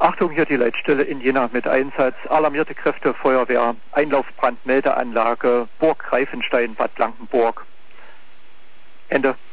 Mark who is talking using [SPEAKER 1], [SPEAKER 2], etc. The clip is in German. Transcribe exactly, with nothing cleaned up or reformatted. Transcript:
[SPEAKER 1] Achtung, hier die Leitstelle in Jena mit Einsatz. Alarmierte Kräfte Feuerwehr, Einlaufbrandmeldeanlage, Burg Greifenstein, Bad Blankenburg. Ende.